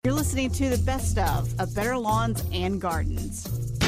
You're listening to the best of Better Lawns and Gardens.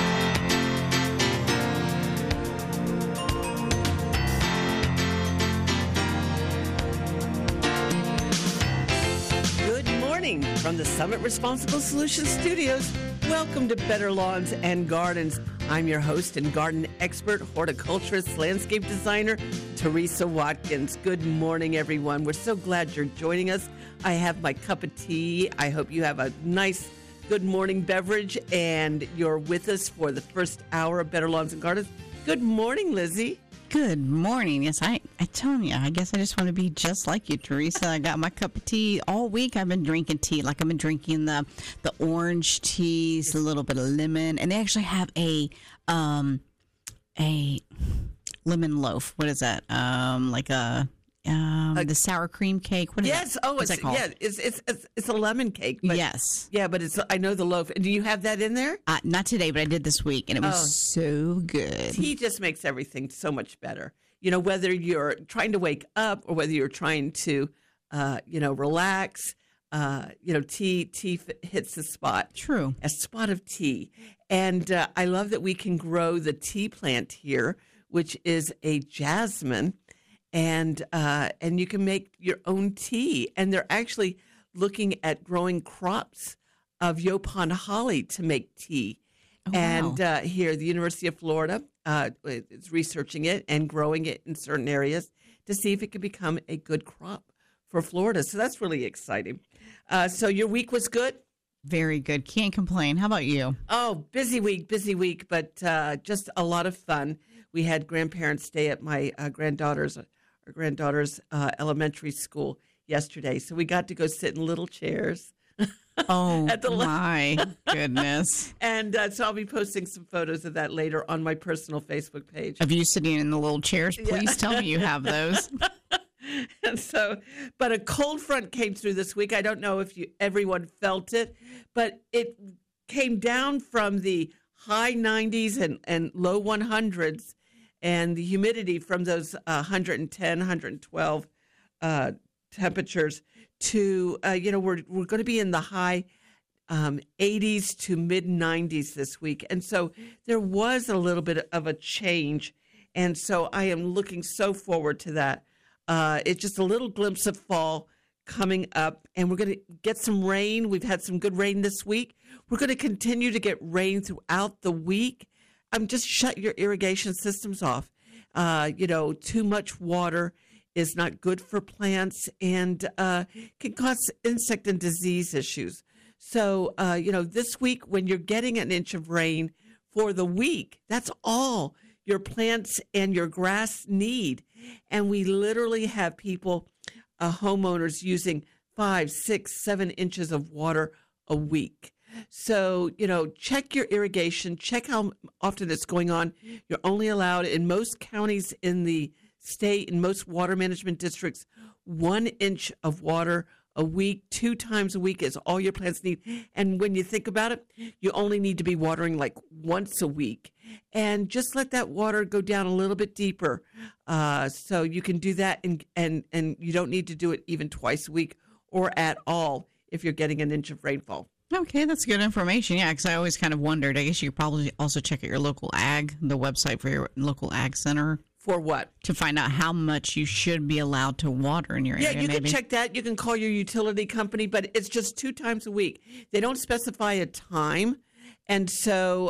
Good morning from the Summit Responsible Solutions Studios. Welcome to Better Lawns and Gardens. I'm your host and garden expert, horticulturist, landscape designer, Teresa Watkins. Good morning, everyone. We're so glad you're joining us. I have my cup of tea. I hope you have a nice, good morning beverage, and you're with us for the first hour of Better Lawns and Gardens. Good morning, Lizzie. Good morning. Yes, I tell you, I guess I just want to be just like you, Teresa. I got my cup of tea all week. I've been drinking tea. Like I've been drinking the orange teas, a little bit of lemon, and they actually have a lemon loaf. What is that? The sour cream cake. What is yes. That? Oh, What's that called? Yeah. It's a lemon cake. But, yes. Yeah, but I know the loaf. Do you have that in there? Not today, but I did this week, and it was so good. Tea just makes everything so much better. You know, whether you're trying to wake up or whether you're trying to, relax. Tea hits the spot. True. A spot of tea. And I love that we can grow the tea plant here, which is a jasmine. And you can make your own tea. And they're actually looking at growing crops of Yaupon holly to make tea. Oh, and wow. Here, the University of Florida is researching it and growing it in certain areas to see if it can become a good crop for Florida. So that's really exciting. So your week was good? Very good. Can't complain. How about you? Oh, busy week, but just a lot of fun. We had grandparents stay at my granddaughter's elementary school yesterday. So we got to go sit in little chairs. Oh, At the my goodness. And so I'll be posting some photos of that later on my personal Facebook page. Of you sitting in the little chairs, please tell me you have those. And so, but a cold front came through this week. I don't know if everyone felt it, but it came down from the high 90s and low 100s, and the humidity from those 110, 112 temperatures to, we're going to be in the high 80s to mid 90s this week. And so there was a little bit of a change. And so I am looking so forward to that. It's just a little glimpse of fall coming up, and we're going to get some rain. We've had some good rain this week. We're going to continue to get rain throughout the week. Just shut your irrigation systems off. Too much water is not good for plants and can cause insect and disease issues. So, this week when you're getting an inch of rain for the week, that's all your plants and your grass need. And we literally have people, homeowners, using 5, 6, 7 inches of water a week. So, check your irrigation, check how often it's going on. You're only allowed in most counties in the state, in most water management districts, 1 inch of water a week. 2 times a week is all your plants need. And when you think about it, you only need to be watering like once a week. And just let that water go down a little bit deeper. So you can do that, and you don't need to do it even twice a week or at all if you're getting an inch of rainfall. Okay, that's good information. Yeah, because I always kind of wondered. I guess you could probably also check out your local the website for your local ag center. For what? To find out how much you should be allowed to water in your area. Yeah, you can check that. You can call your utility company, but it's just 2 times a week. They don't specify a time. And so,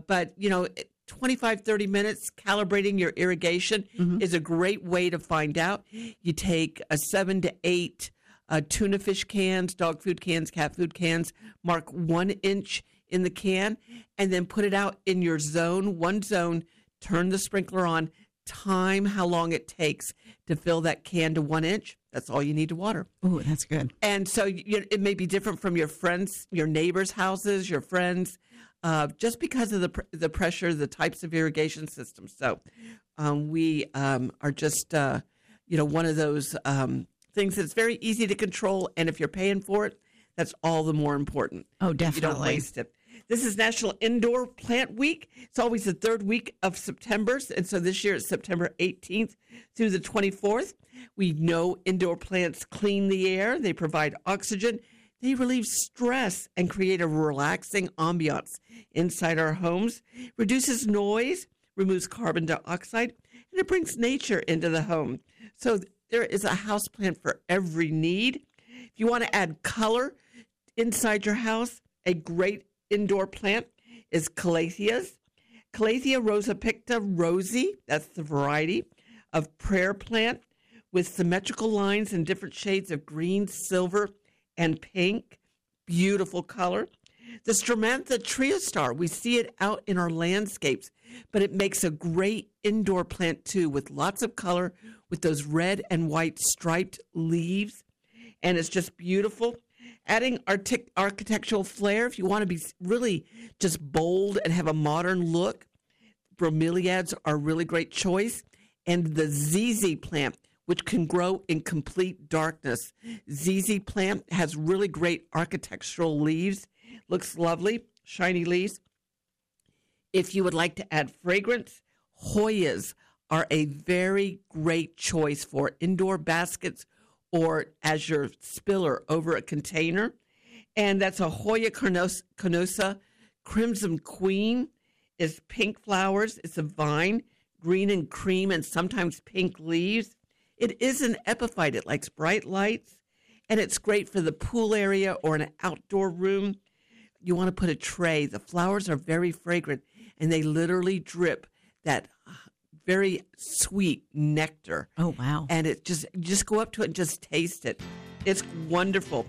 25, 30 minutes calibrating your irrigation is a great way to find out. You take 7 to 8 tuna fish cans, dog food cans, cat food cans, mark 1 inch in the can, and then put it out in your zone, one zone, turn the sprinkler on, time how long it takes to fill that can to 1 inch. That's all you need to water. Oh, that's good. And so it may be different from your friends, your neighbors' houses, your friends, just because of the pressure, the types of irrigation systems. So we are just, one of those things that's very easy to control. And if you're paying for it, that's all the more important. Oh, definitely. You don't waste it. This is National Indoor Plant Week. It's always the 3rd week of September. And so this year it's September 18th through the 24th. We know indoor plants clean the air. They provide oxygen. They relieve stress and create a relaxing ambiance inside our homes, reduces noise, removes carbon dioxide, and it brings nature into the home. So there is a houseplant for every need. If you want to add color inside your house, a great indoor plant is calatheas. Calathea rosa picta rosy, that's the variety of prayer plant with symmetrical lines in different shades of green, silver, and pink. Beautiful color. The Stramantha triostar, we see it out in our landscapes, but it makes a great indoor plant too, with lots of color, with those red and white striped leaves, and it's just beautiful. Adding architectural flair, if you want to be really just bold and have a modern look, bromeliads are a really great choice. And the ZZ plant, which can grow in complete darkness. ZZ plant has really great architectural leaves. Looks lovely, shiny leaves. If you would like to add fragrance, Hoyas are a very great choice for indoor baskets or as your spiller over a container. And that's a Hoya carnosa. Crimson Queen is pink flowers. It's a vine, green and cream, and sometimes pink leaves. It is an epiphyte. It likes bright lights, and it's great for the pool area or an outdoor room. You want to put a tray. The flowers are very fragrant, and they literally drip that very sweet nectar. Oh, wow. And it just go up to it and just taste it. It's wonderful.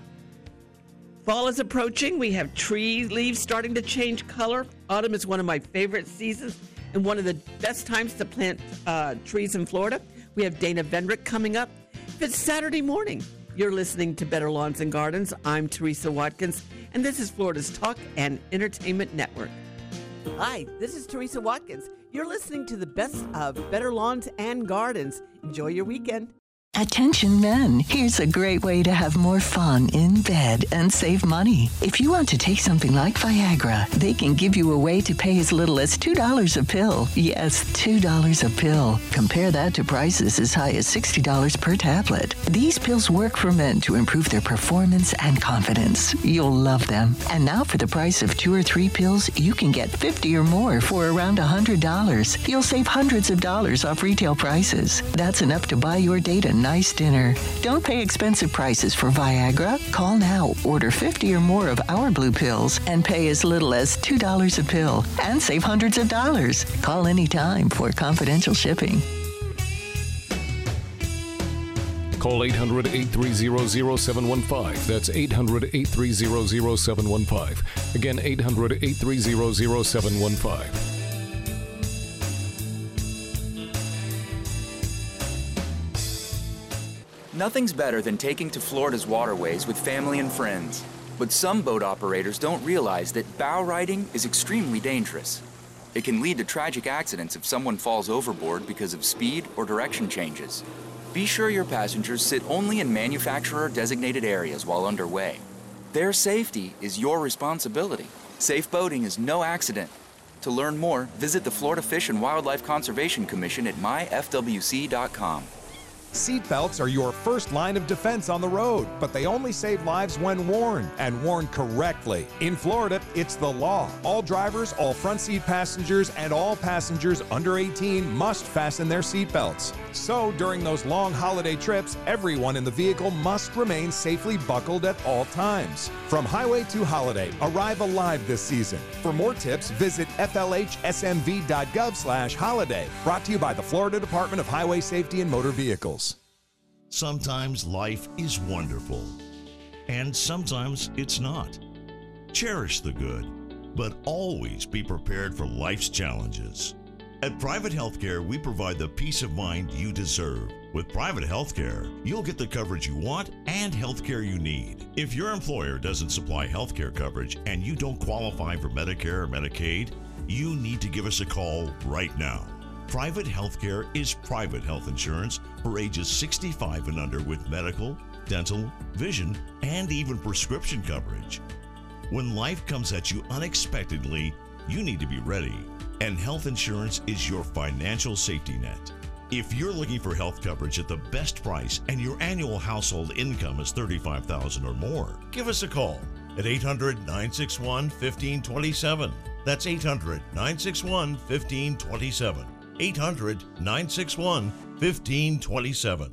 Fall is approaching. We have tree leaves starting to change color. Autumn is one of my favorite seasons and one of the best times to plant trees in Florida. We have Dana Vendrick coming up. If it's Saturday morning, you're listening to Better Lawns and Gardens. I'm Teresa Watkins, and this is Florida's Talk and Entertainment Network. Hi, this is Teresa Watkins. You're listening to the best of Better Lawns and Gardens. Enjoy your weekend. Attention men, here's a great way to have more fun in bed and save money. If you want to take something like Viagra, they can give you a way to pay as little as $2 a pill. Yes, $2 a pill. Compare that to prices as high as $60 per tablet. These pills work for men to improve their performance and confidence. You'll love them. And now for the price of 2 or 3 pills, you can get 50 or more for around $100. You'll save hundreds of dollars off retail prices. That's enough to buy your date a nice dinner. Don't pay expensive prices for Viagra. Call now, order 50 or more of our blue pills, and pay as little as $2 a pill and save hundreds of dollars. Call anytime for confidential shipping. Call 800-830-0715. That's 800-830-0715. Again, 800-830-0715. Nothing's better than taking to Florida's waterways with family and friends. But some boat operators don't realize that bow riding is extremely dangerous. It can lead to tragic accidents if someone falls overboard because of speed or direction changes. Be sure your passengers sit only in manufacturer-designated areas while underway. Their safety is your responsibility. Safe boating is no accident. To learn more, visit the Florida Fish and Wildlife Conservation Commission at myfwc.com. Seatbelts are your first line of defense on the road, but they only save lives when worn, and worn correctly. In Florida, it's the law. All drivers, all front seat passengers, and all passengers under 18 must fasten their seatbelts. So, during those long holiday trips, everyone in the vehicle must remain safely buckled at all times. From highway to holiday, arrive alive this season. For more tips, visit flhsmv.gov/holiday. Brought to you by the Florida Department of Highway Safety and Motor Vehicles. Sometimes life is wonderful, and sometimes it's not. Cherish the good, but always be prepared for life's challenges. At Private Healthcare, we provide the peace of mind you deserve. With Private Healthcare, you'll get the coverage you want and healthcare you need. If your employer doesn't supply healthcare coverage and you don't qualify for Medicare or Medicaid, you need to give us a call right now. Private Healthcare is private health insurance for ages 65 and under with medical, dental, vision, and even prescription coverage. When life comes at you unexpectedly, you need to be ready, and health insurance is your financial safety net. If you're looking for health coverage at the best price and your annual household income is $35,000 or more, give us a call at 800-961-1527. That's 800-961-1527. 800-961-1527.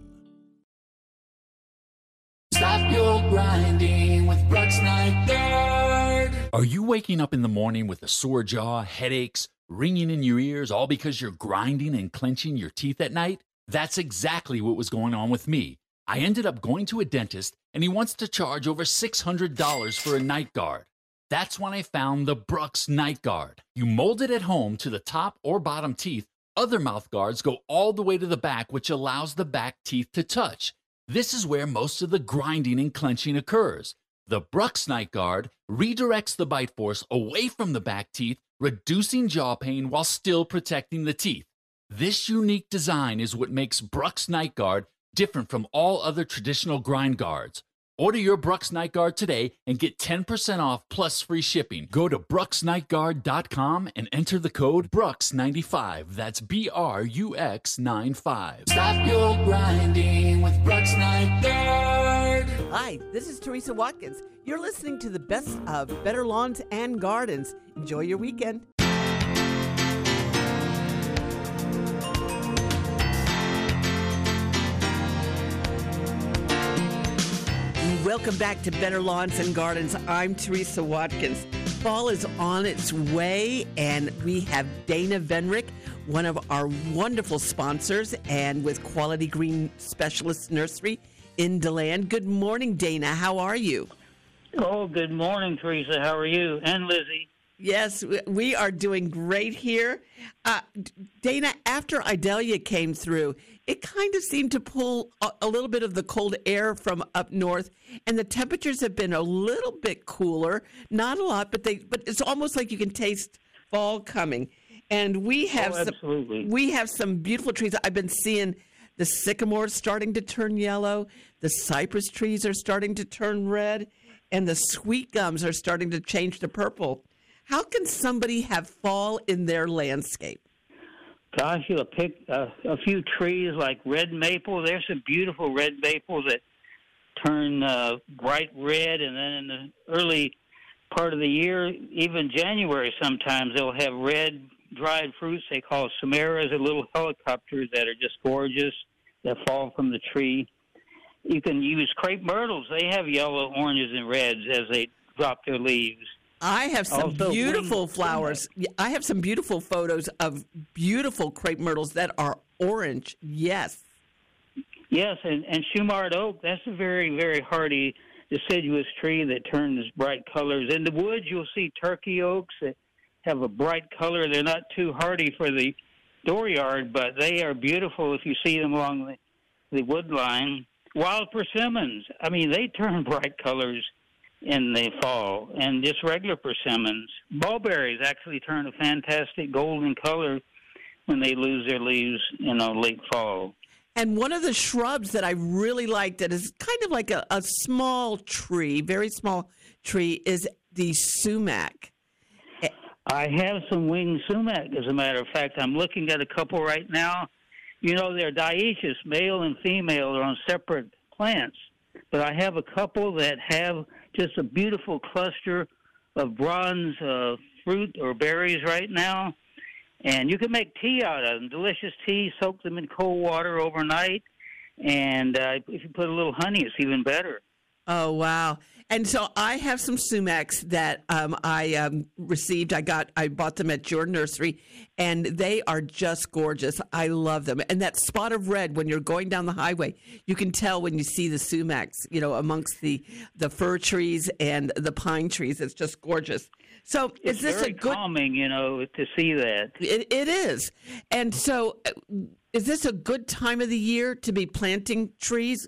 Stop your grinding with Brooks Night Guard. Are you waking up in the morning with a sore jaw, headaches, ringing in your ears, all because you're grinding and clenching your teeth at night? That's exactly what was going on with me. I ended up going to a dentist, and he wants to charge over $600 for a night guard. That's when I found the Brooks Night Guard. You mold it at home to the top or bottom teeth. Other mouth guards go all the way to the back, which allows the back teeth to touch. This is where most of the grinding and clenching occurs. The Brooks Night Guard redirects the bite force away from the back teeth, reducing jaw pain while still protecting the teeth. This unique design is what makes Brooks Night Guard different from all other traditional grind guards. Order your Brooks Night Guard today and get 10% off plus free shipping. Go to brooksnightguard.com and enter the code BRUX95. That's BRUX95. Stop your grinding with Brooks Night Guard. Hi, this is Teresa Watkins. You're listening to the best of Better Lawns and Gardens. Enjoy your weekend. Welcome back to Better Lawns and Gardens. I'm Teresa Watkins. Fall is on its way, and we have Dana Venrick, one of our wonderful sponsors, and with Quality Green Specialist Nursery in DeLand. Good morning, Dana. How are you? Oh, good morning, Teresa. How are you? And Lizzie. Yes, we are doing great here. Dana, after Idalia came through, it kind of seemed to pull a little bit of the cold air from up north, and the temperatures have been a little bit cooler. Not a lot, but it's almost like you can taste fall coming. And we have some beautiful trees. I've been seeing the sycamores starting to turn yellow, the cypress trees are starting to turn red, and the sweet gums are starting to change to purple. How can somebody have fall in their landscape? Gosh, you'll pick a few trees like red maple. There's some beautiful red maples that turn bright red, and then in the early part of the year, even January sometimes, they'll have red dried fruits they call samaras, or little helicopters that are just gorgeous that fall from the tree. You can use crepe myrtles. They have yellow, oranges, and reds as they drop their leaves. I have some beautiful flowers. I have some beautiful photos of beautiful crepe myrtles that are orange. Yes. Yes, and Shumard oak, that's a very, very hardy deciduous tree that turns bright colors. In the woods, you'll see turkey oaks that have a bright color. They're not too hardy for the dooryard, but they are beautiful if you see them along the wood line. Wild persimmons, I mean, they turn bright colors in the fall, and just regular persimmons. Mulberries actually turn a fantastic golden color when they lose their leaves in late fall. And one of the shrubs that I really like that is kind of like a small tree, very small tree, is the sumac. I have some winged sumac, as a matter of fact. I'm looking at a couple right now. You know, they're dioecious, male and female. They're on separate plants. But I have a couple that have just a beautiful cluster of bronze fruit or berries right now. And you can make tea out of them, delicious tea, soak them in cold water overnight. And if you put a little honey, it's even better. Oh, wow. And so I have some sumacs that I received. I bought them at your nursery, and they are just gorgeous. I love them. And that spot of red, when you're going down the highway, you can tell when you see the sumacs, amongst the fir trees and the pine trees. It's just gorgeous. So it's is this very a good calming, to see that. It is. And so is this a good time of the year to be planting trees?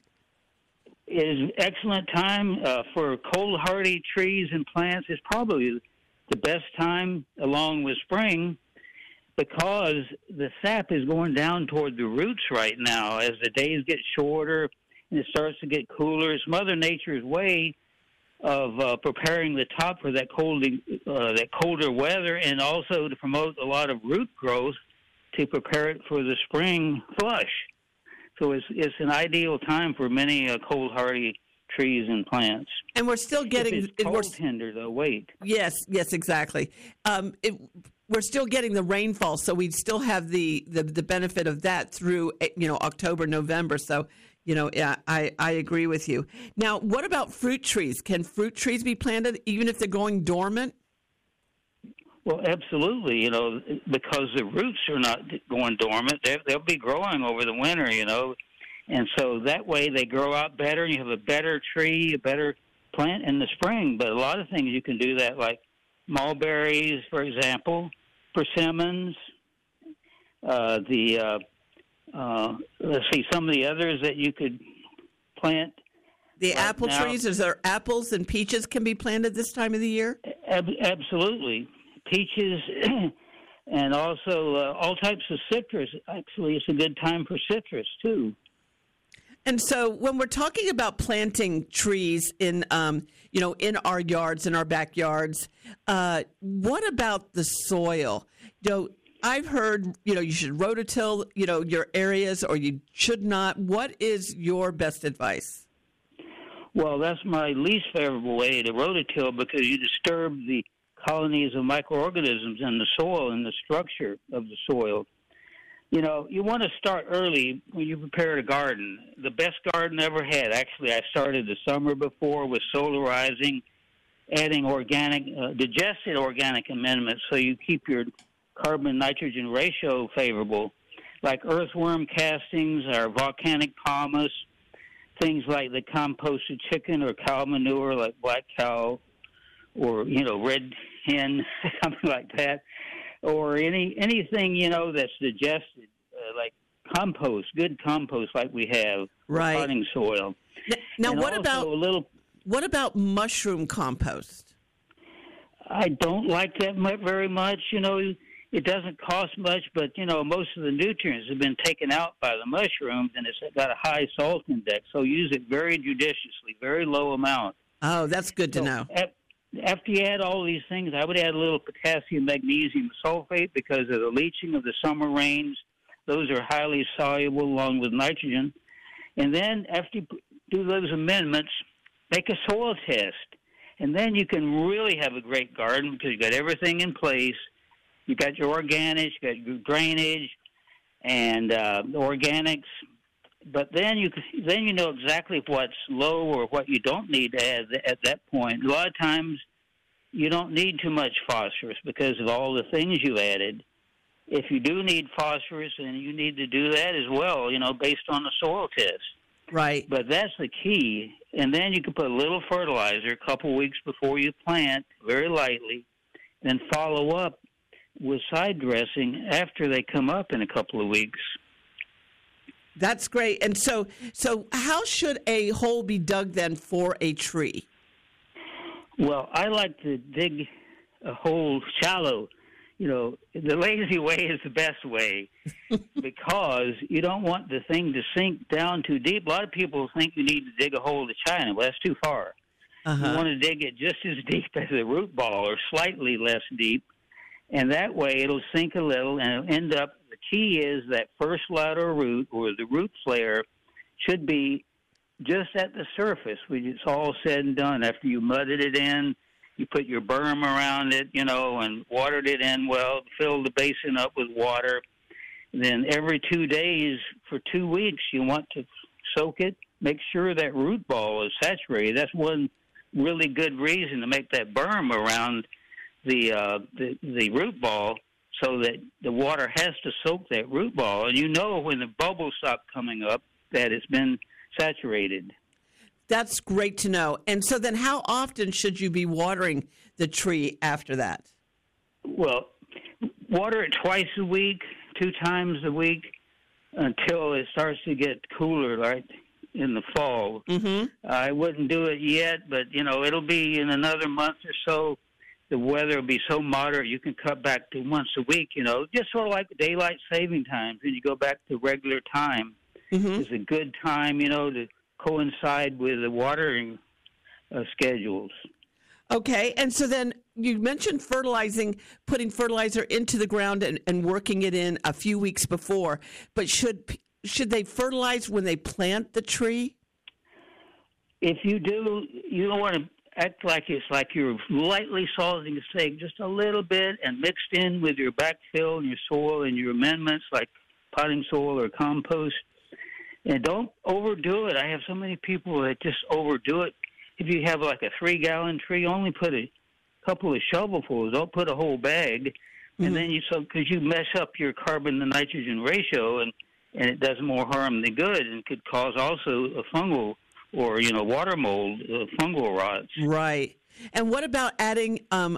It is an excellent time for cold hardy trees and plants. It's probably the best time along with spring, because the sap is going down toward the roots right now as the days get shorter and it starts to get cooler. It's Mother Nature's way of preparing the top for that colder weather, and also to promote a lot of root growth to prepare it for the spring flush. So it's an ideal time for many cold hardy trees and plants. And we're still getting if it's cold tender though. Wait. Yes, exactly. We're still getting the rainfall, so we still have the benefit of that through October, November. So I agree with you. Now, what about fruit trees? Can fruit trees be planted even if they're going dormant? Well, absolutely. Because the roots are not going dormant, they'll be growing over the winter. And so that way they grow out better, and you have a better tree, a better plant in the spring. But a lot of things you can do that, like mulberries, for example, persimmons. Let's see, some of the others that you could plant. The apple trees, is there apples and peaches can be planted this time of the year? Absolutely. Peaches and also all types of citrus. Actually, it's a good time for citrus, too. And so when we're talking about planting trees in our yards, in our backyards, what about the soil? I've heard, you should rototill, your areas, or you should not. What is your best advice? Well, that's my least favorable way to rototill, because you disturb the colonies of microorganisms in the soil and the structure of the soil. You want to start early when you prepare a garden. The best garden I ever had, actually, I started the summer before with solarizing, adding organic, digested organic amendments so you keep your carbon-nitrogen ratio favorable, like earthworm castings or volcanic pumice, things like the composted chicken or cow manure like black cow or, red hen, something like that. Or anything, that's digested, like compost, good compost like we have, right? Potting soil. Now, what about mushroom compost? I don't like that very much. It doesn't cost much, but most of the nutrients have been taken out by the mushrooms, and it's got a high salt index. So use it very judiciously, very low amount. Oh, that's good to know. After you add all these things, I would add a little potassium, magnesium sulfate because of the leaching of the summer rains. Those are highly soluble along with nitrogen. And then after you do those amendments, make a soil test. And then you can really have a great garden because you've got everything in place. You've got your organics, you've got your drainage and organics. But then you know exactly what's low or what you don't need to add at that point. A lot of times you don't need too much phosphorus because of all the things you added. If you do need phosphorus, then you need to do that as well, based on the soil test. Right. But that's the key. And then you can put a little fertilizer a couple weeks before you plant, very lightly, then follow up with side dressing after they come up in a couple of weeks. That's great. And so how should a hole be dug then for a tree? Well, I like to dig a hole shallow. The lazy way is the best way because you don't want the thing to sink down too deep. A lot of people think you need to dig a hole to China. Well, that's too far. Uh-huh. You want to dig it just as deep as a root ball or slightly less deep. And that way it'll sink a little and it'll end up. The key is that first lateral root or the root flare should be just at the surface when it's all said and done. After you mudded it in, you put your berm around it, and watered it in well, filled the basin up with water. Then every 2 days for 2 weeks, you want to soak it. Make sure that root ball is saturated. That's one really good reason to make that berm around the root ball so that the water has to soak that root ball. And when the bubbles stop coming up that it's been saturated. That's great to know. And so then how often should you be watering the tree after that? Well, water it twice a week, 2 times a week until it starts to get cooler, right, in the fall. Mm-hmm. I wouldn't do it yet, but, it'll be in another month or so. The weather will be so moderate you can cut back to once a week, just sort of like daylight saving times. When you go back to regular time, it's a good time, to coincide with the watering schedules. Okay, and so then you mentioned fertilizing, putting fertilizer into the ground and working it in a few weeks before. But should they fertilize when they plant the tree? If you do, you don't want to act like it's like you're lightly salting the stake just a little bit and mixed in with your backfill and your soil and your amendments like potting soil or compost. And don't overdo it. I have so many people that just overdo it. If you have like a 3-gallon tree, only put a couple of shovelfuls. Don't put a whole bag. And then because you mess up your carbon to nitrogen ratio and it does more harm than good and could cause also a fungal or, water mold, fungal rots. Right. And what about adding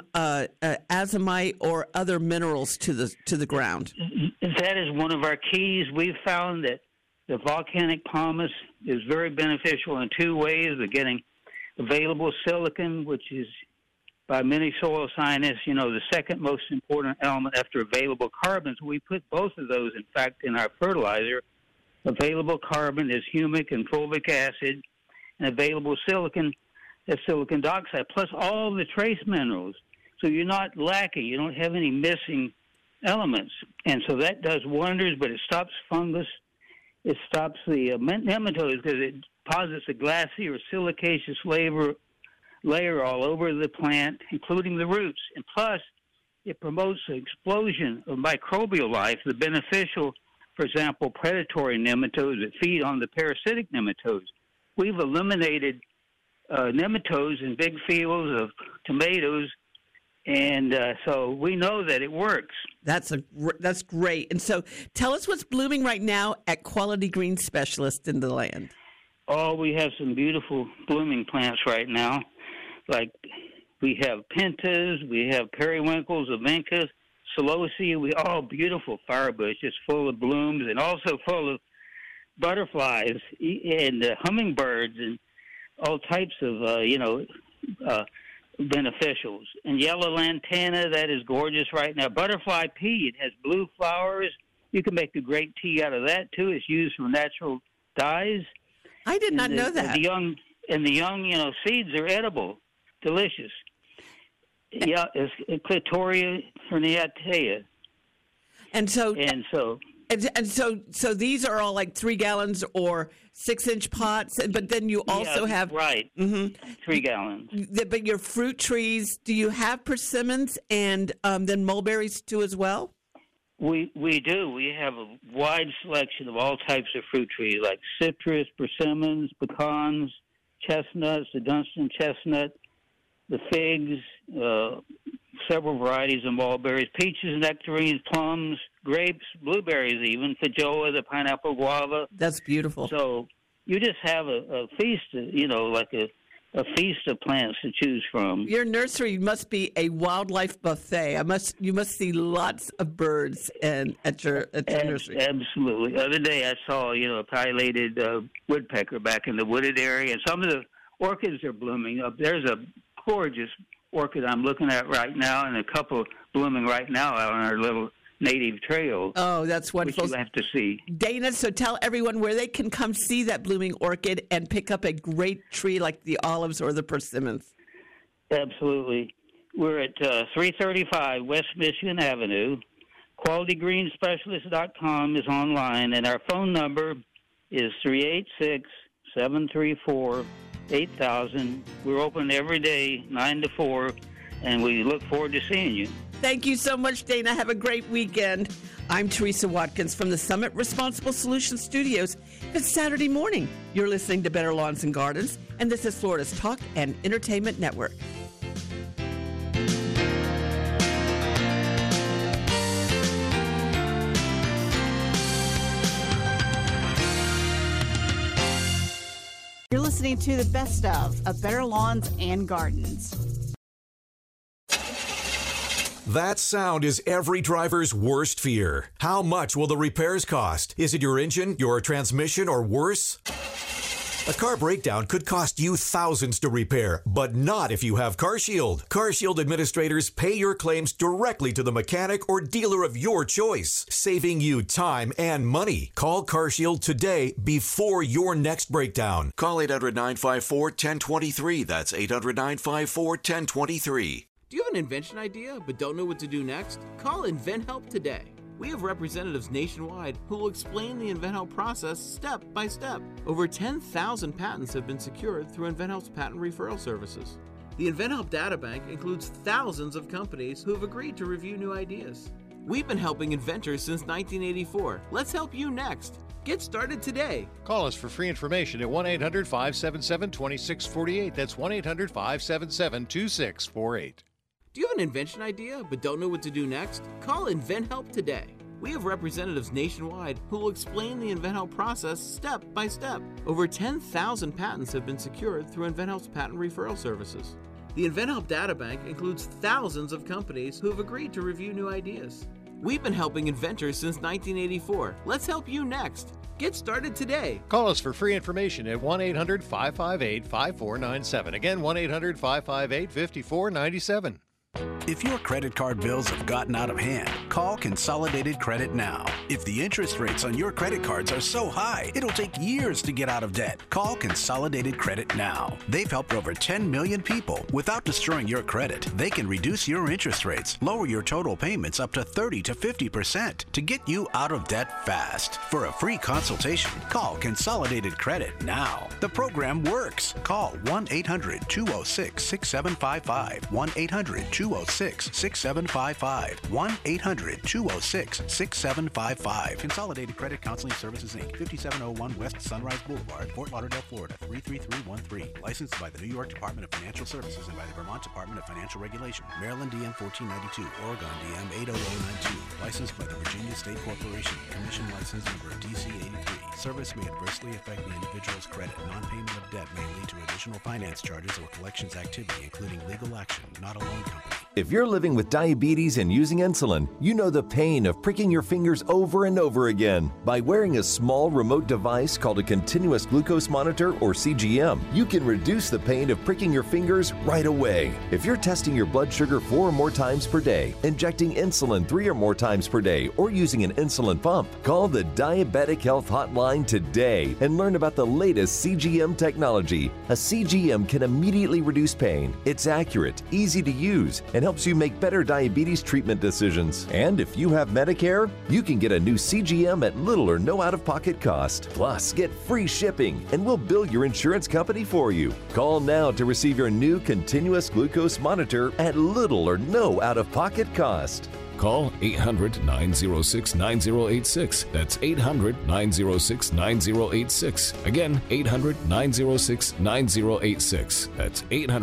azomite or other minerals to the ground? That is one of our keys. We've found that the volcanic pumice is very beneficial in 2 ways of getting available silicon, which is by many soil scientists, the second most important element after available carbon. So we put both of those, in fact, in our fertilizer. Available carbon is humic and fulvic acid, and available silicon is silicon dioxide, plus all the trace minerals. So you're not lacking. You don't have any missing elements. And so that does wonders, but it stops fungus. It stops the nematodes because it deposits a glassy or silicaceous layer all over the plant, including the roots. And plus, it promotes the explosion of microbial life, the beneficial, for example, predatory nematodes that feed on the parasitic nematodes. We've eliminated nematodes in big fields of tomatoes, and so we know that it works. That's great. And so tell us what's blooming right now at Quality Green Specialist in the land. Oh, we have some beautiful blooming plants right now. Like we have pentas, we have periwinkles, avincas, celosia, all beautiful firebush, just full of blooms and also full of butterflies and hummingbirds and all types of, beneficials. And yellow lantana, that is gorgeous right now. Butterfly pea, it has blue flowers. You can make a great tea out of that, too. It's used for natural dyes. I did not know that. The young, seeds are edible. Delicious. Yeah, it's Clitoria herniatea. And so these are all like 3 gallons or 6-inch pots, but then you also have 3 gallons. But your fruit trees, do you have persimmons and then mulberries too as well? We do. We have a wide selection of all types of fruit trees, like citrus, persimmons, pecans, chestnuts, the Dunstan chestnut, the figs, several varieties of mulberries, peaches, nectarines, plums, grapes, blueberries even, feijoa, the pineapple guava. That's beautiful. So you just have a feast, like a feast of plants to choose from. Your nursery must be a wildlife buffet. You must see lots of birds at your nursery. Absolutely. The other day I saw, a pileated woodpecker back in the wooded area, and some of the orchids are blooming up. There's a gorgeous orchid I'm looking at right now, and a couple blooming right now out on our little native trail. Oh, that's wonderful. Which you'll have to see. Dana, so tell everyone where they can come see that blooming orchid and pick up a great tree like the olives or the persimmons. Absolutely. We're at 335 West Michigan Avenue. QualityGreenSpecialist.com is online, and our phone number is 386-734-8000. We're open every day, 9 to 4, and we look forward to seeing you. Thank you so much, Dana. Have a great weekend. I'm Teresa Watkins from the Summit Responsible Solutions Studios. It's Saturday morning. You're listening to Better Lawns and Gardens, and this is Florida's Talk and Entertainment Network. You're listening to the best of Better Lawns and Gardens. That sound is every driver's worst fear. How much will the repairs cost? Is it your engine, your transmission, or worse? A car breakdown could cost you thousands to repair, but not if you have CarShield. CarShield administrators pay your claims directly to the mechanic or dealer of your choice, saving you time and money. Call CarShield today before your next breakdown. Call 800-954-1023. That's 800-954-1023. Do you have an invention idea but don't know what to do next? Call InventHelp today. We have representatives nationwide who will explain the InventHelp process step by step. Over 10,000 patents have been secured through InventHelp's patent referral services. The InventHelp Databank includes thousands of companies who have agreed to review new ideas. We've been helping inventors since 1984. Let's help you next. Get started today. Call us for free information at 1-800-577-2648. That's 1-800-577-2648. Do you have an invention idea but don't know what to do next? Call InventHelp today. We have representatives nationwide who will explain the InventHelp process step by step. Over 10,000 patents have been secured through InventHelp's patent referral services. The InventHelp Databank includes thousands of companies who have agreed to review new ideas. We've been helping inventors since 1984. Let's help you next. Get started today. Call us for free information at 1-800-558-5497. Again, 1-800-558-5497. If your credit card bills have gotten out of hand, call Consolidated Credit now. If the interest rates on your credit cards are so high, it'll take years to get out of debt. Call Consolidated Credit now. They've helped over 10 million people without destroying your credit. They can reduce your interest rates, lower your total payments up to 30 to 50% to get you out of debt fast. For a free consultation, call Consolidated Credit now. The program works. Call 1-800-206-6755. 1-800-206-6755. 1-800-206-6755. Consolidated Credit Counseling Services, Inc., 5701 West Sunrise Boulevard, Fort Lauderdale, Florida, 33313. Licensed by the New York Department of Financial Services and by the Vermont Department of Financial Regulation. Maryland DM 1492, Oregon DM 80092. Licensed by the Virginia State Corporation. Commission license number DC 83. Service may adversely affect the individual's credit. Non-payment of debt may lead to additional finance charges or collections activity, including legal action, not a loan company. If you're living with diabetes and using insulin, you know the pain of pricking your fingers over and over again. By wearing a small remote device called a continuous glucose monitor, or CGM, you can reduce the pain of pricking your fingers right away. If you're testing your blood sugar 4 or more times per day, injecting insulin 3 or more times per day, or using an insulin pump, call the Diabetic Health Hotline today and learn about the latest CGM technology. A CGM can immediately reduce pain. It's accurate, easy to use, and helps you make better diabetes treatment decisions. And if you have Medicare, you can get a new CGM at little or no out-of-pocket cost. Plus, get free shipping, and we'll bill your insurance company for you. Call now to receive your new continuous glucose monitor at little or no out-of-pocket cost. Call 800-906-9086. That's 800-906-9086. Again, 800-906-9086. That's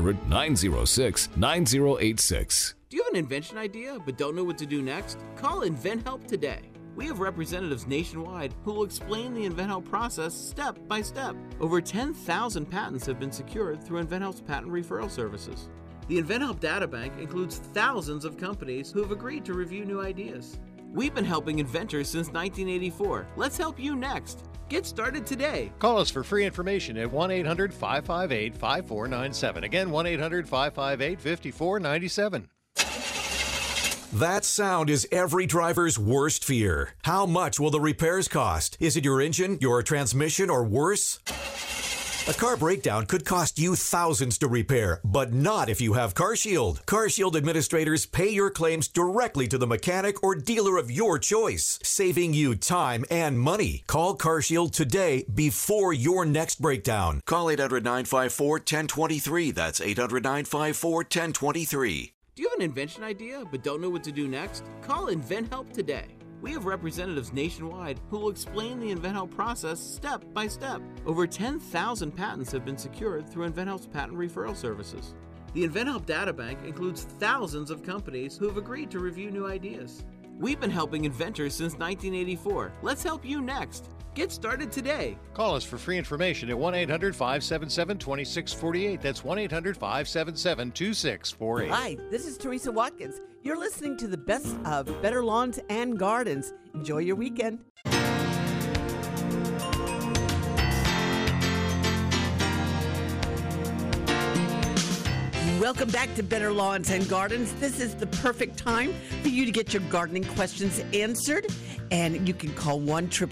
800-906-9086. Do you have an invention idea but don't know what to do next? Call InventHelp today. We have representatives nationwide who will explain the InventHelp process step by step. Over 10,000 patents have been secured through InventHelp's patent referral services. The InventHelp Databank includes thousands of companies who have agreed to review new ideas. We've been helping inventors since 1984. Let's help you next. Get started today. Call us for free information at 1-800-558-5497. Again, 1-800-558-5497. That sound is every driver's worst fear. How much will the repairs cost? Is it your engine, your transmission, or worse? A car breakdown could cost you thousands to repair, but not if you have CarShield. CarShield administrators pay your claims directly to the mechanic or dealer of your choice, saving you time and money. Call CarShield today before your next breakdown. Call 800-954-1023. That's 800-954-1023. Do you have an invention idea but don't know what to do next? Call InventHelp today. We have representatives nationwide who will explain the InventHelp process step by step. Over 10,000 patents have been secured through InventHelp's patent referral services. The InventHelp Databank includes thousands of companies who have agreed to review new ideas. We've been helping inventors since 1984. Let's help you next. Get started today. Call us for free information at 1-800-577-2648. That's 1-800-577-2648. Hi, this is Teresa Watkins. You're listening to the best of Better Lawns and Gardens. Enjoy your weekend. Welcome back to Better Lawns and Gardens. This is the perfect time for you to get your gardening questions answered. And you can call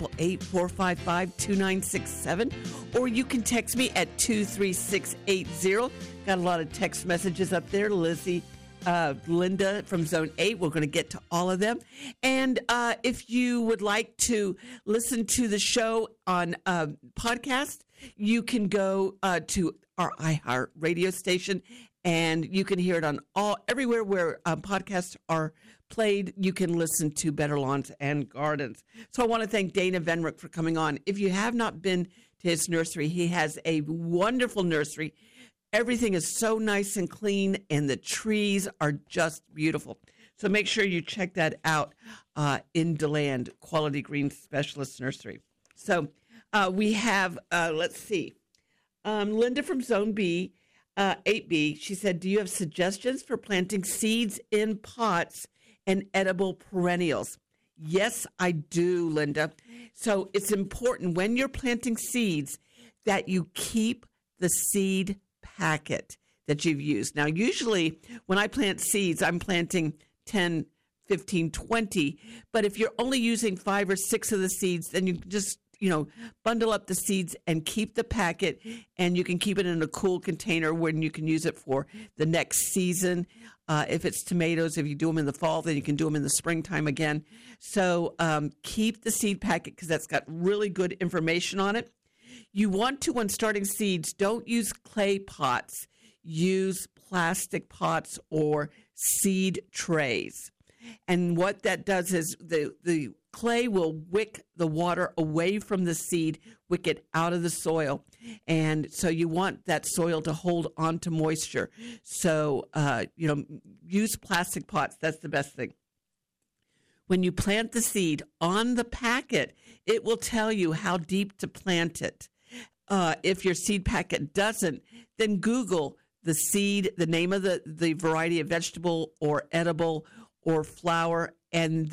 1-888-455-2967, or you can text me at 23680. Got a lot of text messages up there. Lizzie Linda from Zone 8. We're going to get to all of them. And if you would like to listen to the show on podcast, you can go to our iHeart radio station, and you can hear it on everywhere where podcasts are played. You can listen to Better Lawns and Gardens. So I want to thank Dana Venrick for coming on. If you have not been to his nursery, he has a wonderful nursery. Everything is so nice and clean, and the trees are just beautiful. So make sure you check that out in DeLand, Quality Green Specialist Nursery. So we have, let's see, Linda from Zone B, 8B. She said, do you have suggestions for planting seeds in pots and edible perennials? Yes, I do, Linda. So it's important when you're planting seeds that you keep the seed packet that you've used. Now, usually when I plant seeds, I'm planting 10, 15, 20. But if you're only using 5 or 6 of the seeds, then you just, bundle up the seeds and keep the packet, and you can keep it in a cool container when you can use it for the next season. If it's tomatoes, if you do them in the fall, then you can do them in the springtime again. So keep the seed packet because that's got really good information on it. You want to, when starting seeds, don't use clay pots. Use plastic pots or seed trays. And what that does is the clay will wick the water away from the seed, wick it out of the soil. And so you want that soil to hold on to moisture. So, use plastic pots. That's the best thing. When you plant the seed on the packet, it will tell you how deep to plant it. If your seed packet doesn't, then Google the seed, the name of the variety of vegetable or edible or flower, and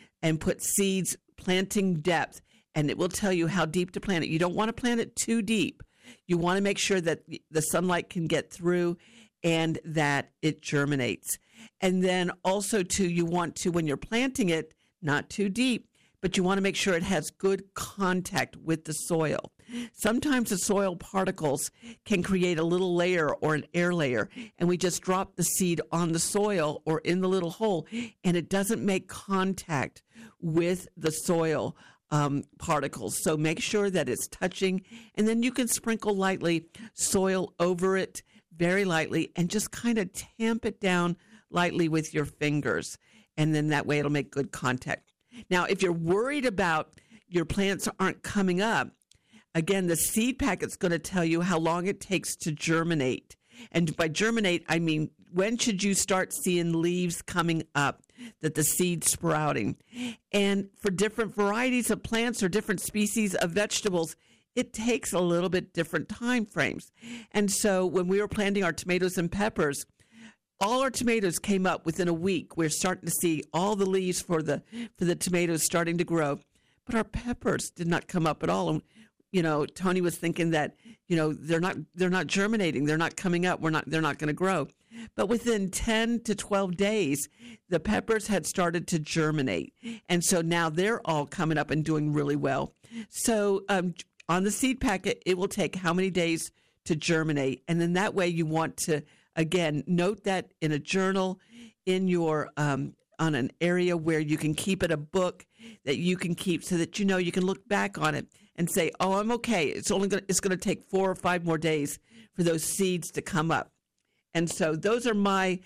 put seeds planting depth, and it will tell you how deep to plant it. You don't want to plant it too deep. You want to make sure that the sunlight can get through and that it germinates. And then also, you want to, when you're planting it, not too deep, but you want to make sure it has good contact with the soil. Sometimes the soil particles can create a little layer or an air layer, and we just drop the seed on the soil or in the little hole, and it doesn't make contact with the soil particles. So make sure that it's touching, and then you can sprinkle lightly soil over it very lightly and just kind of tamp it down lightly with your fingers, and then that way it'll make good contact. Now, if you're worried about your plants aren't coming up, again, the seed packet's going to tell you how long it takes to germinate. And by germinate, I mean, when should you start seeing leaves coming up, that the seed's sprouting? And for different varieties of plants or different species of vegetables, it takes a little bit different time frames. And so when we were planting our tomatoes and peppers, all our tomatoes came up within a week. We're starting to see all the leaves for the tomatoes starting to grow, but our peppers did not come up at all. And Tony was thinking that they're not germinating, they're not coming up, they're not going to grow. But within 10 to 12 days, the peppers had started to germinate, and so now they're all coming up and doing really well. So on the seed packet, it will take how many days to germinate, and then that way you want to, again, note that in a journal, in your on an area where you can keep it, a book that you can keep, so that you can look back on it and say, "Oh, I'm okay. It's going to take 4 or 5 more days for those seeds to come up." And so those are my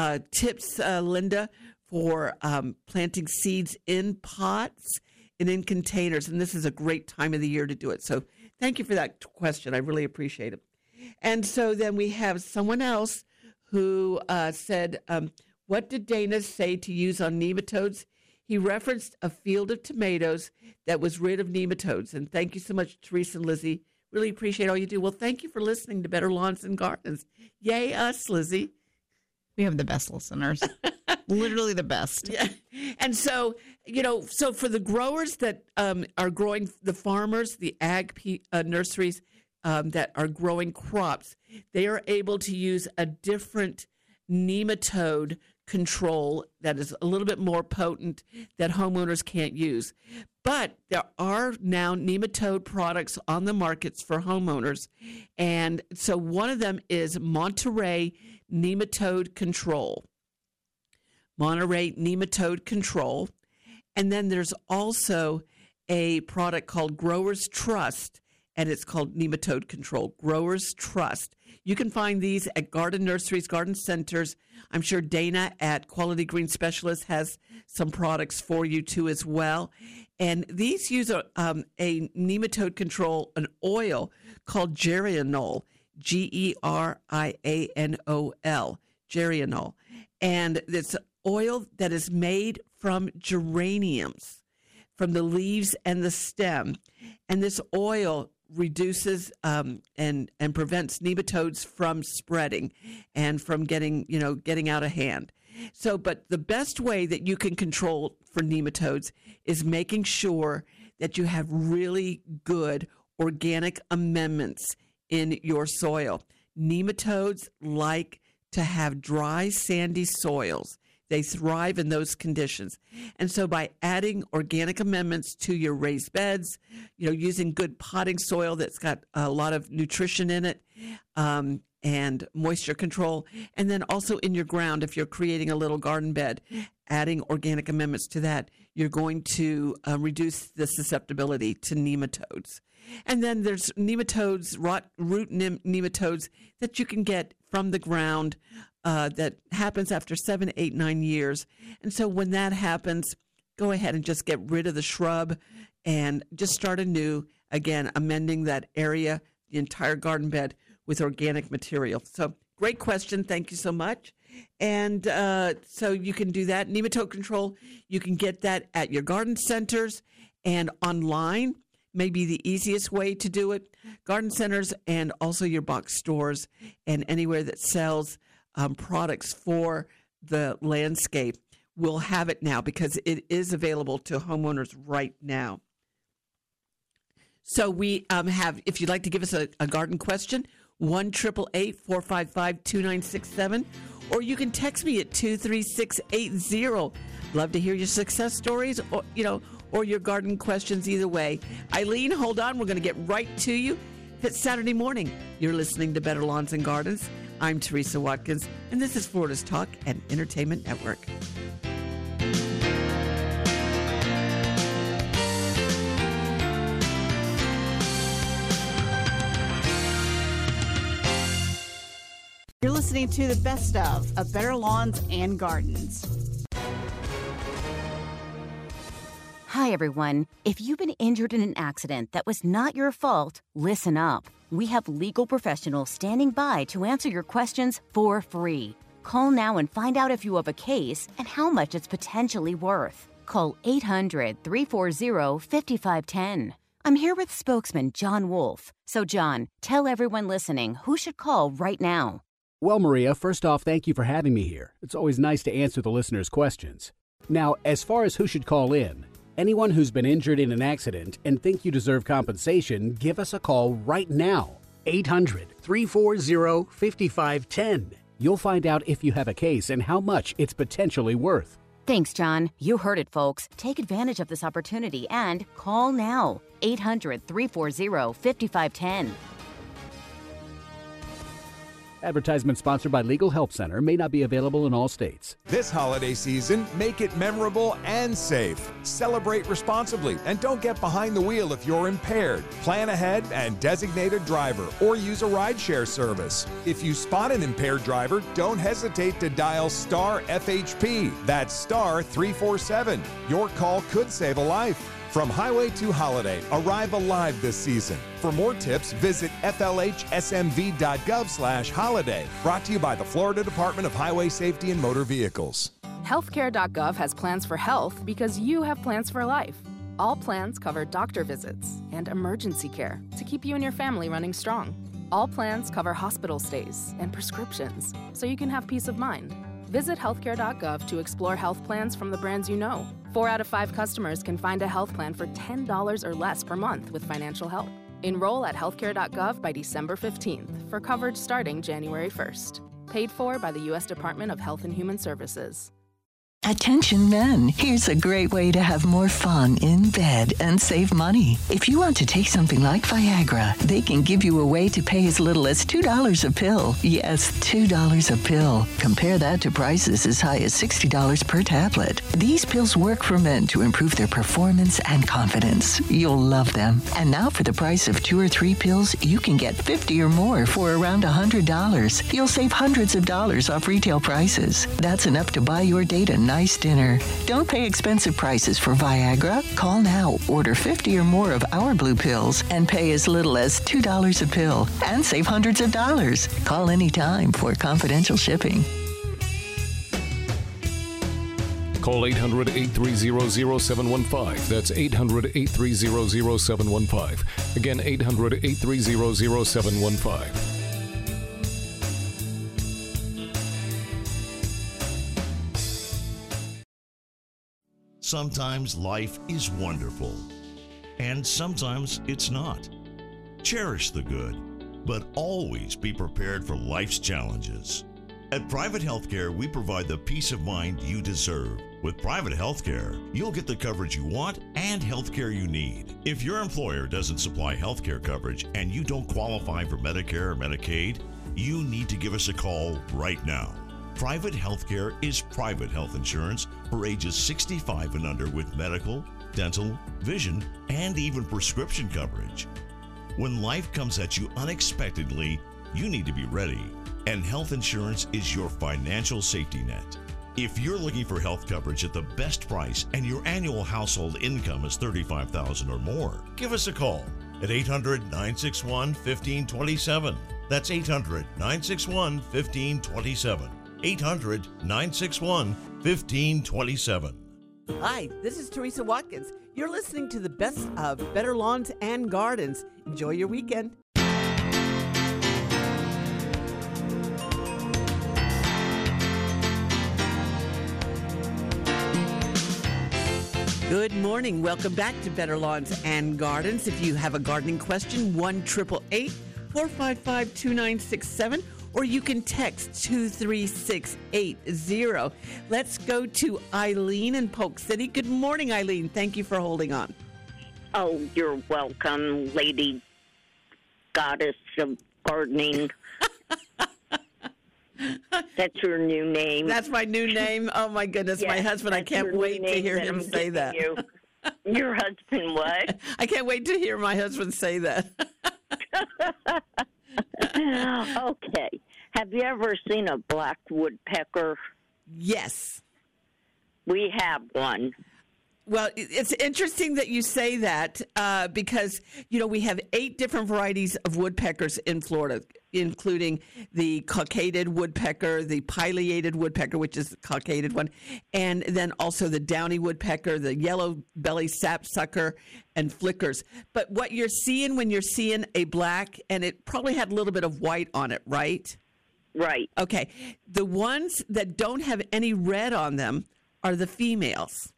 tips, Linda, for planting seeds in pots and in containers. And this is a great time of the year to do it. So thank you for that question. I really appreciate it. And so then we have someone else who said, what did Dana say to use on nematodes? He referenced a field of tomatoes that was rid of nematodes. And thank you so much, Teresa and Lizzie. Really appreciate all you do. Well, thank you for listening to Better Lawns and Gardens. Yay, us, Lizzie. We have the best listeners. Literally the best. Yeah. And so, so for the growers that are growing, the farmers, the ag nurseries that are growing crops, they are able to use a different nematode control that is a little bit more potent that homeowners can't use. But there are now nematode products on the markets for homeowners. And so one of them is Monterey Nematode Control. Monterey Nematode Control. And then there's also a product called Growers Trust, and it's called Nematode Control. Growers Trust. You can find these at garden nurseries, garden centers. I'm sure Dana at Quality Green Specialist has some products for you too as well. And these use a nematode control, an oil called Geraniol, Gerianol, Geraniol. And it's oil that is made from geraniums, from the leaves and the stem. And this oil reduces and prevents nematodes from spreading and from getting out of hand. So, but the best way that you can control for nematodes is making sure that you have really good organic amendments in your soil. Nematodes like to have dry, sandy soils. They thrive in those conditions. And so by adding organic amendments to your raised beds, using good potting soil that's got a lot of nutrition in it, and moisture control, and then also in your ground, if you're creating a little garden bed, adding organic amendments to that, you're going to reduce the susceptibility to nematodes. And then there's nematodes, root nematodes that you can get from the ground that happens after 7, 8, 9 years. And so when that happens, go ahead and just get rid of the shrub and just start anew, again, amending that area, the entire garden bed, with organic material. So great question. Thank you so much. And so you can do that. Nematode control, you can get that at your garden centers and online. Maybe the easiest way to do it. Garden centers and also your box stores and anywhere that sells products for the landscape will have it now because it is available to homeowners right now. So we have, if you'd like to give us a garden question, 1-888-455-2967, or you can text me at 23680. Love to hear your success stories, or your garden questions either way. Eileen, hold on. We're going to get right to you. If it's Saturday morning, you're listening to Better Lawns and Gardens. I'm Teresa Watkins, and this is Florida's Talk and Entertainment Network. You're listening to the best of Better Lawns and Gardens. Hi, everyone. If you've been injured in an accident that was not your fault, listen up. We have legal professionals standing by to answer your questions for free. Call now and find out if you have a case and how much it's potentially worth. Call 800-340-5510. I'm here with spokesman John Wolf. So, John, tell everyone listening who should call right now. Well, Maria, first off, thank you for having me here. It's always nice to answer the listeners' questions. Now, as far as who should call in, anyone who's been injured in an accident and think you deserve compensation, give us a call right now. 800-340-5510. You'll find out if you have a case and how much it's potentially worth. Thanks, John. You heard it, folks. Take advantage of this opportunity and call now. 800-340-5510. Advertisement sponsored by Legal Help Center, may not be available in all states. This holiday season, make it memorable and safe. Celebrate responsibly and don't get behind the wheel if you're impaired. Plan ahead and designate a driver or use a rideshare service. If you spot an impaired driver, don't hesitate to dial star FHP. That's star 347. Your call could save a life. From highway to holiday, arrive alive this season. For more tips, visit flhsmv.gov/holiday. Brought to you by the Florida Department of Highway Safety and Motor Vehicles. Healthcare.gov has plans for health because you have plans for life. All plans cover doctor visits and emergency care to keep you and your family running strong. All plans cover hospital stays and prescriptions so you can have peace of mind. Visit healthcare.gov to explore health plans from the brands you know. 4 out of 5 customers can find a health plan for $10 or less per month with financial help. Enroll at healthcare.gov by December 15th for coverage starting January 1st. Paid for by the U.S. Department of Health and Human Services. Attention men, here's a great way to have more fun in bed and save money. If you want to take something like Viagra, they can give you a way to pay as little as $2 a pill. Yes, $2 a pill. Compare that to prices as high as $60 per tablet. These pills work for men to improve their performance and confidence. You'll love them. And now for the price of 2 or 3 pills, you can get 50 or more for around $100. You'll save hundreds of dollars off retail prices. That's enough to buy your date a nice dinner. Don't pay expensive prices for Viagra. Call now, order 50 or more of our blue pills, and pay as little as $2 a pill and save hundreds of dollars. Call anytime for confidential shipping. Call 800-830-0715. That's 800-830-0715. Again, 800-830-0715. Sometimes life is wonderful, and sometimes it's not. Cherish the good, but always be prepared for life's challenges. At Private Healthcare, we provide the peace of mind you deserve. With Private Healthcare, you'll get the coverage you want and healthcare you need. If your employer doesn't supply healthcare coverage and you don't qualify for Medicare or Medicaid, you need to give us a call right now. Private Healthcare is private health insurance for ages 65 and under with medical, dental, vision, and even prescription coverage. When life comes at you unexpectedly, you need to be ready, and health insurance is your financial safety net. If you're looking for health coverage at the best price and your annual household income is $35,000 or more, give us a call at 800-961-1527. That's 800-961-1527. 800-961-1527. Hi, this is Teresa Watkins. You're listening to the best of Better Lawns and Gardens. Enjoy your weekend. Good morning. Welcome back to Better Lawns and Gardens. If you have a gardening question, 1-888-455-2967. Or you can text 23680. Let's go to Eileen in Polk City. Good morning, Eileen. Thank you for holding on. Oh, you're welcome, lady goddess of gardening. That's your new name. That's my new name. Oh, my goodness. Yes, my husband, I can't wait to hear him say that. Your husband what? I can't wait to hear my husband say that. Okay. Have you ever seen a black woodpecker? Yes. We have one. Well, it's interesting that you say that because, you know, we have 8 different varieties of woodpeckers in Florida, including the cockaded woodpecker, the pileated woodpecker, which is the cockaded one, and then also the downy woodpecker, the yellow belly sapsucker, and flickers. But what you're seeing when you're seeing a black, and it probably had a little bit of white on it, right? Right. Okay. The ones that don't have any red on them are the females.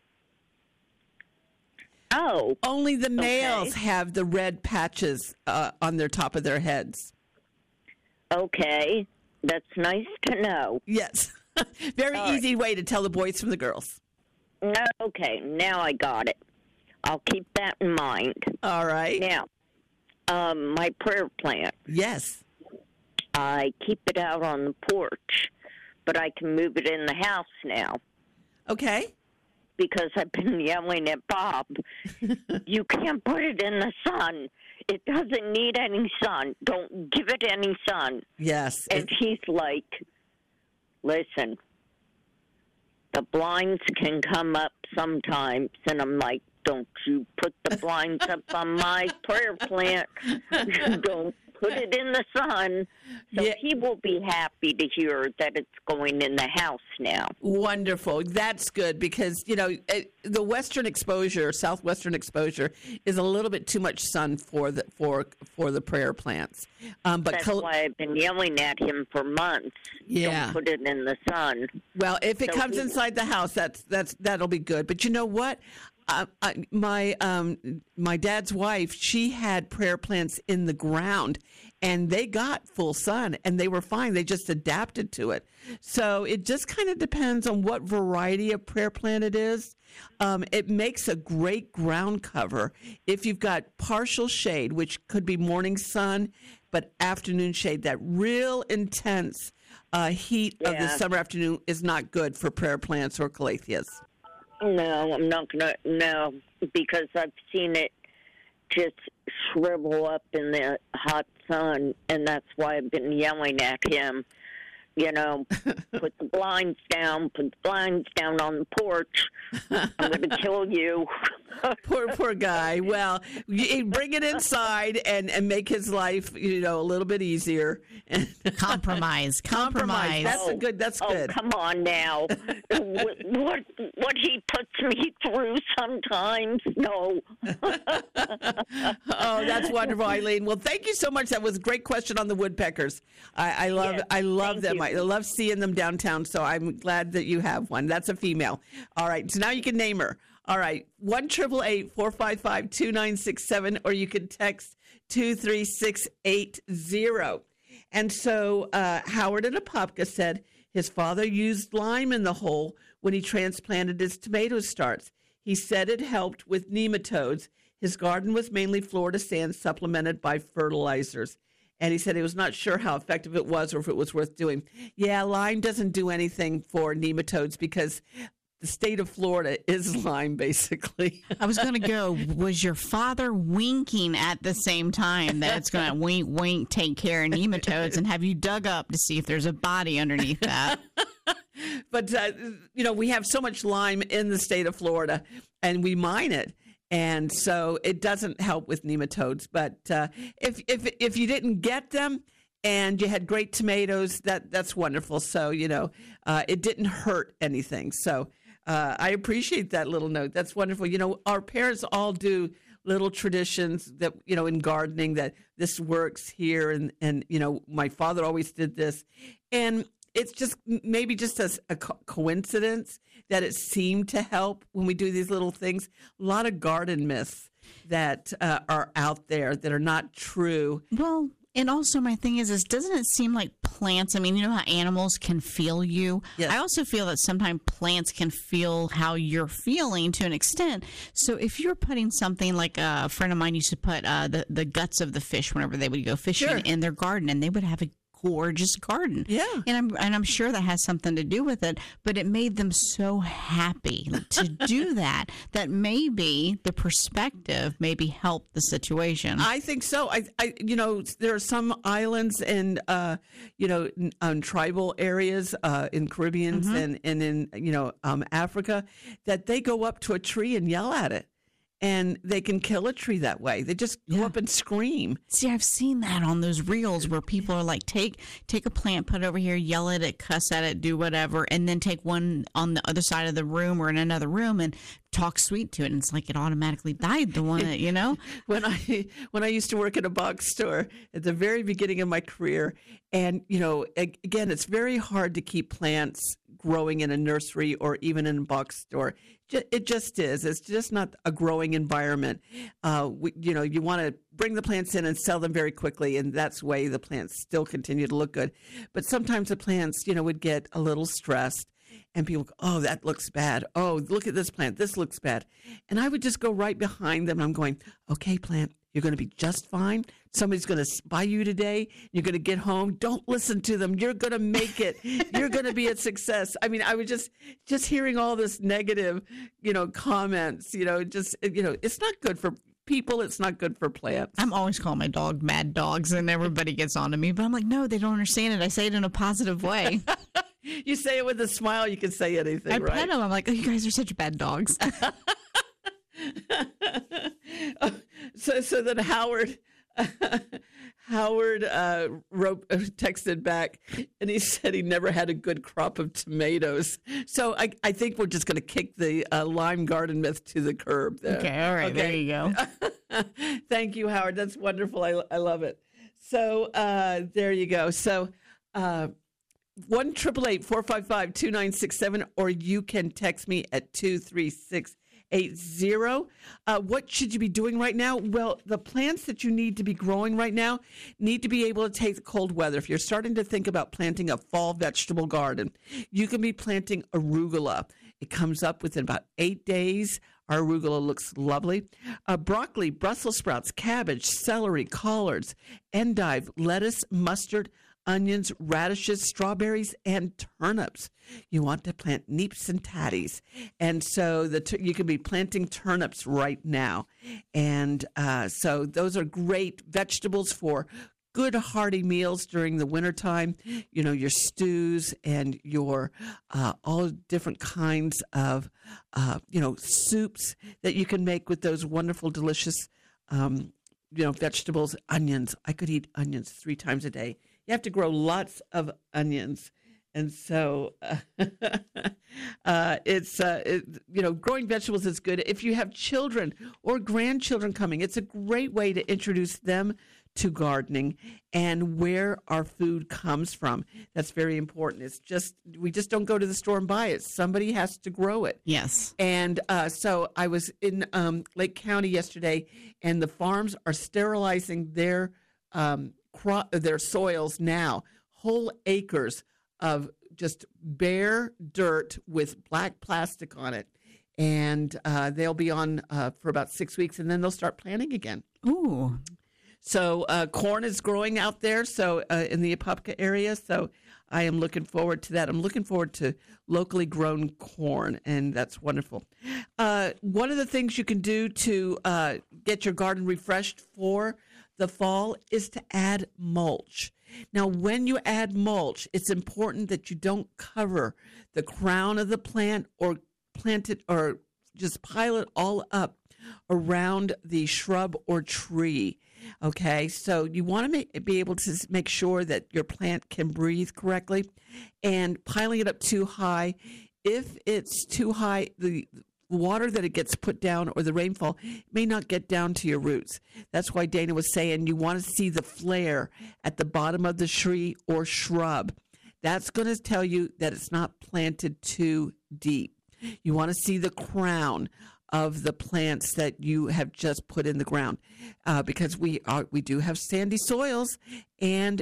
Oh. Only the males have the red patches on their top of their heads. Okay. That's nice to know. Yes. Very easy way to tell the boys from the girls. Okay. Now I got it. I'll keep that in mind. All right. Now, my prayer plant. Yes. I keep it out on the porch, but I can move it in the house now. Okay. Because I've been yelling at Bob, you can't put it in the sun. It doesn't need any sun. Don't give it any sun. Yes. And he's like, listen, the blinds can come up sometimes. And I'm like, don't you put the blinds up on my prayer plant. Don't put it in the sun. So he will be happy to hear that it's going in the house now. Wonderful. That's good because, you know, the western exposure, southwestern exposure is a little bit too much sun for the prayer plants. But that's why I've been yelling at him for months. Yeah. Don't put it in the sun. Well, if it comes inside the house, that'll be good. But you know what? My dad's wife, she had prayer plants in the ground, and they got full sun and they were fine. They just adapted to it. So it just kind of depends on what variety of prayer plant it is. It makes a great ground cover if you've got partial shade, which could be morning sun, but afternoon shade. That real intense heat of the summer afternoon is not good for prayer plants or calatheas. No, I'm not going to, no, because I've seen it just shrivel up in the hot sun, and that's why I've been yelling at him. You know, put the blinds down on the porch. I'm going to kill you. Poor guy. Well, bring it inside and make his life, a little bit easier. Compromise. That's good. Come on now. what he puts me through sometimes. No. Oh, that's wonderful, Eileen. Well, thank you so much. That was a great question on the woodpeckers. I love them. I love seeing them downtown, so I'm glad that you have one. That's a female. All right, so now you can name her. All right, 1-888-455-2967, or you can text 23680. And so Howard in Apopka said his father used lime in the hole when he transplanted his tomato starts. He said it helped with nematodes. His garden was mainly Florida sand supplemented by fertilizers. And he said he was not sure how effective it was or if it was worth doing. Yeah, lime doesn't do anything for nematodes because the state of Florida is lime, basically. I was going to go, was your father winking at the same time that it's going to wink, wink, take care of nematodes? And have you dug up to see if there's a body underneath that? But, we have so much lime in the state of Florida, and we mine it. And so it doesn't help with nematodes. But if you didn't get them and you had great tomatoes, that's wonderful. So, it didn't hurt anything. So I appreciate that little note. That's wonderful. Our parents all do little traditions that, in gardening, that this works here. And my father always did this. And it's just maybe just a coincidence that it seemed to help when we do these little things. A lot of garden myths that are out there that are not true. Well, and also my thing is doesn't it seem like plants, I mean, you know how animals can feel you? Yes. I also feel that sometimes plants can feel how you're feeling to an extent. So if you're putting something like a friend of mine used to put the guts of the fish whenever they would go fishing in their garden, and they would have a gorgeous garden. Yeah. And I'm sure that has something to do with it, but it made them so happy to do that maybe the perspective maybe helped the situation. I think so. I there are some islands in on tribal areas in Caribbeans and in Africa that they go up to a tree and yell at it. And they can kill a tree that way. They just go up and scream. See, I've seen that on those reels where people are like, take a plant, put it over here, yell at it, cuss at it, do whatever, and then take one on the other side of the room or in another room and talk sweet to it. And it's like it automatically died, the one that, When I used to work at a box store at the very beginning of my career, and, again, it's very hard to keep plants growing in a nursery or even in a box store. It just is. It's just not a growing environment. You want to bring the plants in and sell them very quickly, and that's the way the plants still continue to look good. But sometimes the plants, would get a little stressed, and people go, oh, that looks bad. Oh, look at this plant. This looks bad. And I would just go right behind them, and I'm going, okay, plant, you're going to be just fine. Somebody's going to buy you today. You're going to get home. Don't listen to them. You're going to make it. You're going to be a success. I mean, I was just hearing all this negative, comments, it's not good for people. It's not good for plants. I'm always calling my dog mad dogs, and everybody gets on to me. But I'm like, no, they don't understand it. I say it in a positive way. You say it with a smile. You can say anything, I right? pet them. I'm like, oh, you guys are such bad dogs. So then Howard texted back, and he said he never had a good crop of tomatoes. So I think we're just going to kick the lime garden myth to the curb there. Okay, all right, there you go. Thank you, Howard. That's wonderful. I love it. So there you go. So 1-888-455-2967, or you can text me at 23680. What should you be doing right now? Well, the plants that you need to be growing right now need to be able to take the cold weather. If you're starting to think about planting a fall vegetable garden, you can be planting arugula. It comes up within about 8 days. Our arugula looks lovely. Broccoli, Brussels sprouts, cabbage, celery, collards, endive, lettuce, mustard, onions, radishes, strawberries, and turnips. You want to plant neeps and tatties. And so you can be planting turnips right now. And so those are great vegetables for good hearty meals during the wintertime. You know, your stews and your all different kinds of, soups that you can make with those wonderful, delicious, vegetables. Onions. I could eat onions 3 times a day. You have to grow lots of onions. And so growing vegetables is good. If you have children or grandchildren coming, it's a great way to introduce them to gardening and where our food comes from. That's very important. We just don't go to the store and buy it. Somebody has to grow it. Yes. And so I was in Lake County yesterday, and the farms are sterilizing their soils now. Whole acres of just bare dirt with black plastic on it. And they'll be on for about 6 weeks, and then they'll start planting again. Ooh. So corn is growing out there, so in the Apopka area. So I am looking forward to that. I'm looking forward to locally grown corn, and that's wonderful. One of the things you can do to get your garden refreshed for the fall is to add mulch. Now, when you add mulch, it's important that you don't cover the crown of the plant or plant it or just pile it all up around the shrub or tree. Okay, so you want to be able to make sure that your plant can breathe correctly, and piling it up too high. If it's too high, the water that it gets put down or the rainfall may not get down to your roots. That's why Dana was saying you want to see the flare at the bottom of the tree or shrub. That's going to tell you that it's not planted too deep. You want to see the crown of the plants that you have just put in the ground, because we do have sandy soils, and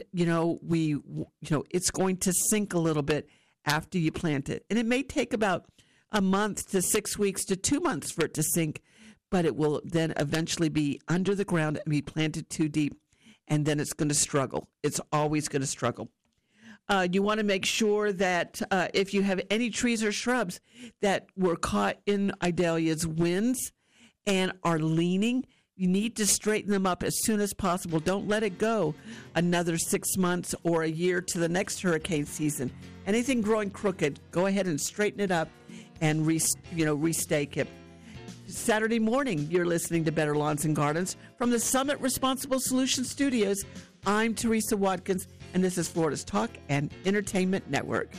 it's going to sink a little bit after you plant it, and it may take about a month to 6 weeks to 2 months for it to sink, but it will then eventually be under the ground and be planted too deep, and then it's going to struggle. It's always going to struggle. You want to make sure that if you have any trees or shrubs that were caught in Idalia's winds and are leaning, you need to straighten them up as soon as possible. Don't let it go another 6 months or a year to the next hurricane season. Anything growing crooked, go ahead and straighten it up and restake it. Saturday morning, you're listening to Better Lawns and Gardens from the Summit Responsible Solutions Studios. I'm Teresa Watkins, and this is Florida's Talk and Entertainment Network.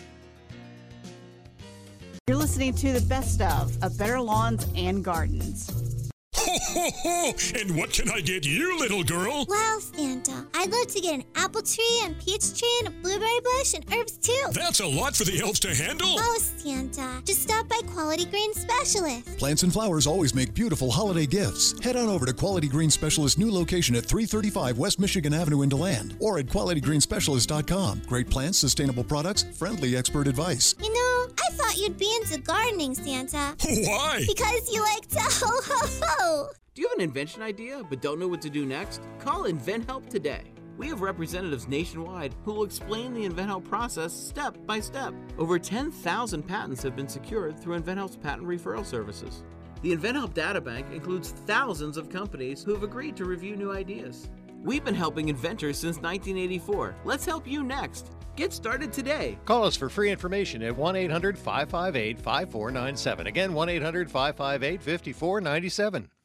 You're listening to the best of Better Lawns and Gardens. Ho, ho, ho! And what can I get you, little girl? Well, Santa, I'd love to get an apple tree and peach tree and a blueberry bush and herbs, too. That's a lot for the elves to handle. Oh, Santa, just stop by Quality Green Specialist. Plants and flowers always make beautiful holiday gifts. Head on over to Quality Green Specialist's new location at 335 West Michigan Avenue in DeLand, or at QualityGreenSpecialist.com. Great plants, sustainable products, friendly expert advice. You know, I thought you'd be into gardening, Santa. Why? Because you like to ho-ho-ho. Do you have an invention idea but don't know what to do next? Call InventHelp today. We have representatives nationwide who will explain the InventHelp process step by step. Over 10,000 patents have been secured through InventHelp's patent referral services. The InventHelp databank includes thousands of companies who have agreed to review new ideas. We've been helping inventors since 1984. Let's help you next. Get started today. Call us for free information at 1-800-558-5497. Again, 1-800-558-5497.